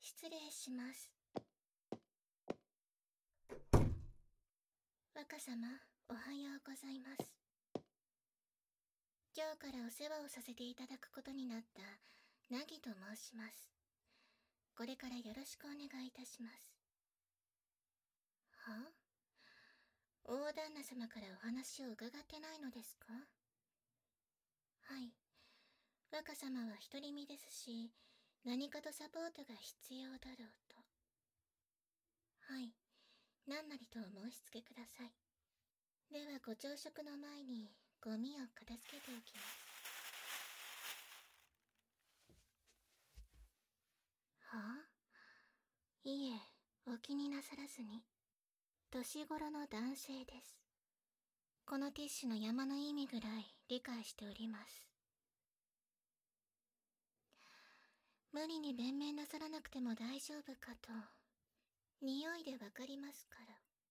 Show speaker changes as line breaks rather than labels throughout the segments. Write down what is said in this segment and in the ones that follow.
失礼します。若様、おはようございます。今日からお世話をさせていただくことになったナギと申します。これからよろしくお願いいたします。は？大旦那様からお話を伺ってないのですか？はい。若様は独り身ですし、何かとサポートが必要だろうと。はい。何なりとお申し付けください。ではご朝食の前にゴミを片付けておきます。はあ？いえ、お気になさらずに。年頃の男性です。このティッシュの山の意味ぐらい理解しております。無理に弁明なさらなくても大丈夫かと、匂いでわかりますから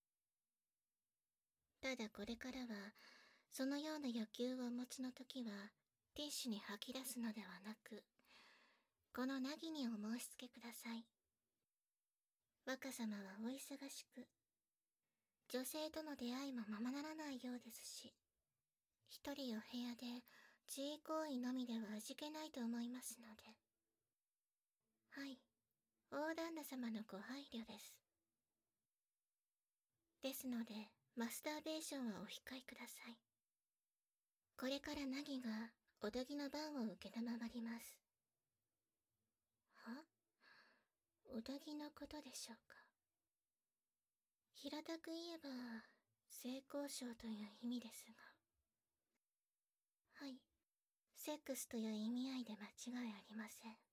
。ただこれからは、そのような欲求をお持ちの時は、ティッシュに吐き出すのではなく、このナギにお申し付けください。若様はお忙しく、女性との出会いもままならないようですし、一人お部屋で自慰行為のみでは味気ないと思いますので。はい、大旦那様のご配慮です。ですので、マスターベーションはお控えください。これからナギがおどぎの番を受けたまわります。は？おどぎのことでしょうか。平たく言えば、性交渉という意味ですが。はい、セックスという意味合いで間違いありません。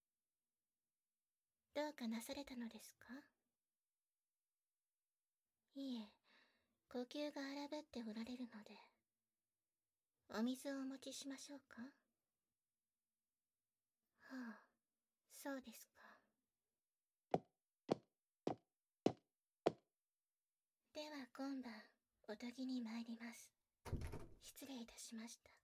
どうかなされたのですか？いえ、呼吸が荒ぶっておられるので、お水をお持ちしましょうか？はあ、そうですか。では今晩、おとぎに参ります。失礼いたしました。